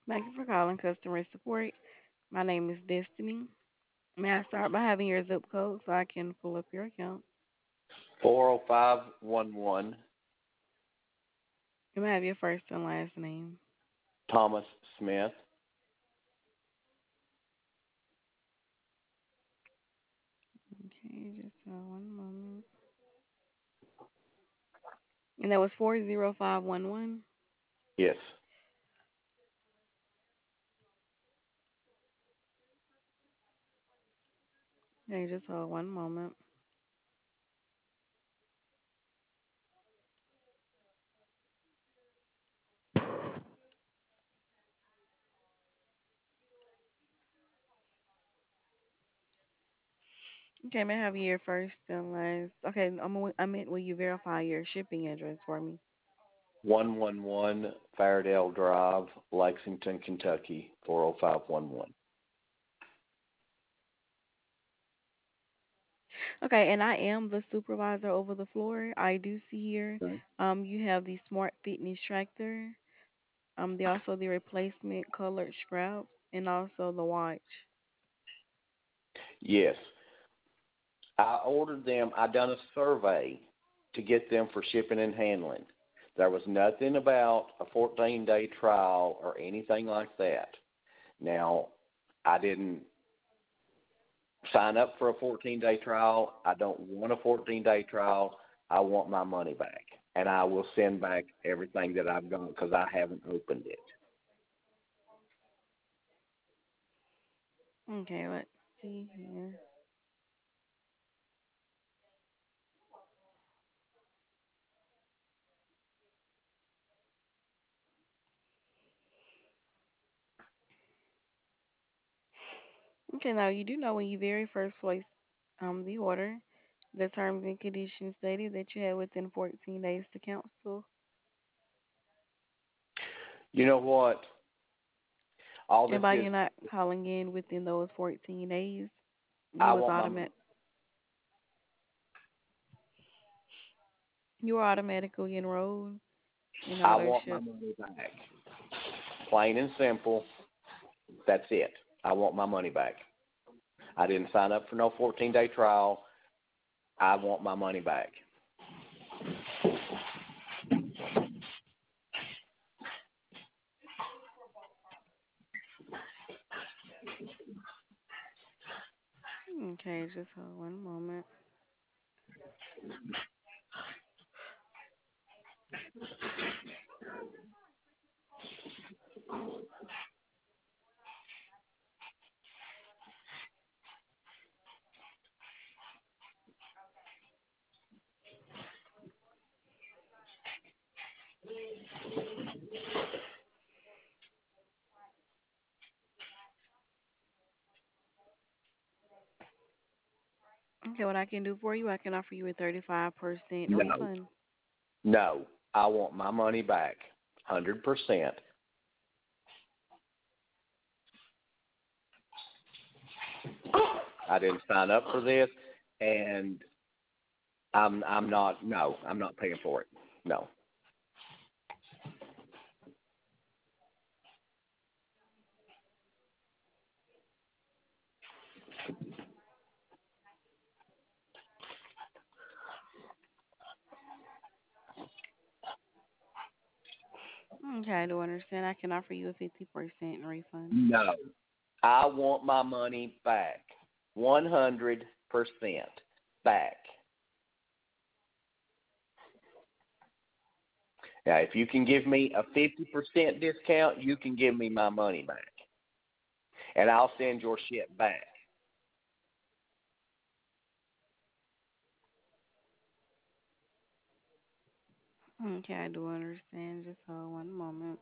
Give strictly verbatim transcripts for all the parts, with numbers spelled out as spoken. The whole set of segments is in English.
Thank you for calling customer support. My name is Destiny. May I start by having your zip code so I can pull up your account? four oh five one one. And may I have your first and last name? Thomas Smith. Okay, just uh, one moment. And that was four zero five one one. Yes. Okay, just hold one moment. Okay, may I have your first and last? Okay, I'm, I meant will you verify your shipping address for me? one one one Fairdale Drive, Lexington, Kentucky, four oh five one one. Okay, and I am the supervisor over the floor. I do see here, Okay. um, you have the Smart Fitness Tractor, um, the also the replacement colored straps, and also the watch. Yes. I ordered them. I done a survey to get them for shipping and handling. There was nothing about a fourteen day trial or anything like that. Now, I didn't sign up for a fourteen day trial. I don't want a fourteen day trial. I want my money back. And I will send back everything that I've done because I haven't opened it. Okay, let's see here. Okay, now you do know when you very first placed um the order, the terms and conditions stated that you had within fourteen days to cancel. You know what? All And this by is, you not calling in within those fourteen days, you I was want my automatic you were automatically enrolled in I auto want my ship. money back. Plain and simple. That's it. I want my money back. I didn't sign up for no fourteen day trial. I want my money back. Okay, just hold one moment. Okay, what I can do for you, I can offer you a thirty-five percent No. refund. No. I want my money back. one hundred percent. I didn't sign up for this, and I'm I'm not. No, I'm not paying for it. No. Okay, I do understand. I can offer you a fifty percent refund. No. I want my money back. one hundred percent back. Now, if you can give me a fifty percent discount, you can give me my money back. And I'll send your shit back. Okay, I do understand. Just hold one moment.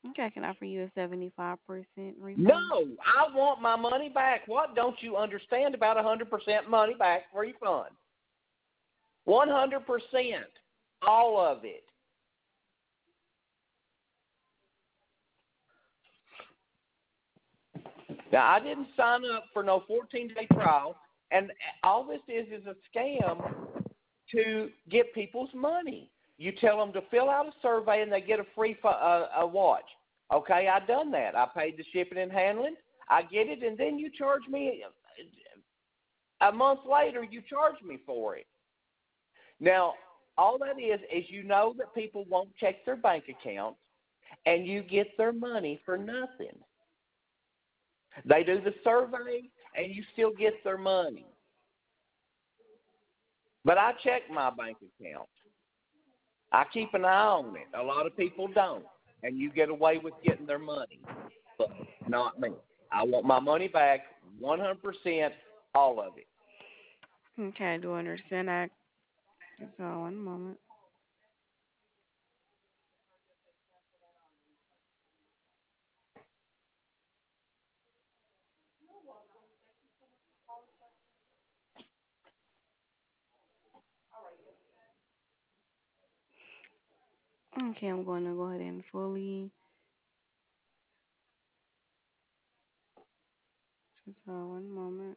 Okay, I can offer you a seventy-five percent No, refund. I want my money back. What don't you understand about a one hundred percent money back refund? one hundred percent. All of it. Now, I didn't sign up for no fourteen-day trial, and all this is is a scam to get people's money. You tell them to fill out a survey, and they get a free uh, a watch. Okay, I done that. I paid the shipping and handling. I get it, and then you charge me a month later. You charge me for it. Now, all that is is you know that people won't check their bank accounts, and you get their money for nothing. They do the survey, and you still get their money. But I check my bank account. I keep an eye on it. A lot of people don't, and you get away with getting their money, but not me. I want my money back, one hundred percent, all of it. Okay, I do understand that. So one moment. Okay, I'm going to go ahead and fully. So one moment.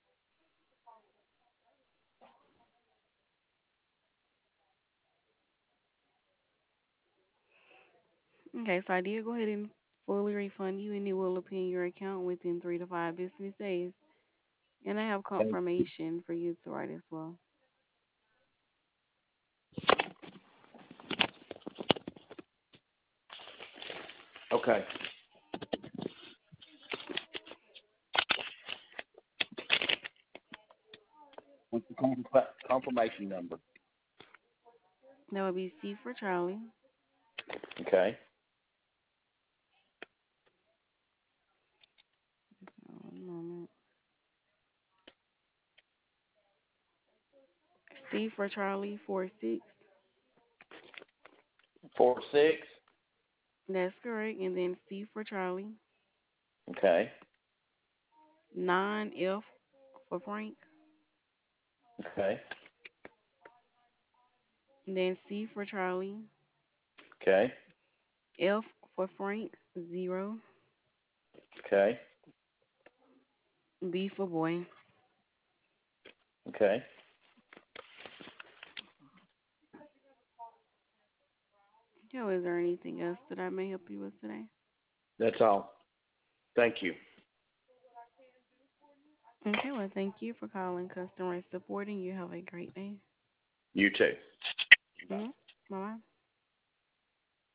Okay, so I did go ahead and fully refund you, and it will appear in your account within three to five business days. And I have confirmation for you to write as well. Okay. What's the conf- confirmation number? That would be C for Charlie, Okay. so one moment. C for Charlie, four six. Four six. That's correct. And then C for Charlie, Okay. nine F for Frank. Okay. And then C for Charlie, Okay. F for Frank, zero. Okay. B for boy. Okay. Yo, is there anything else that I may help you with today? That's all. Thank you. Okay, well, thank you for calling customer support, and you have a great day. You too. Bye. Mm-hmm. Bye bye.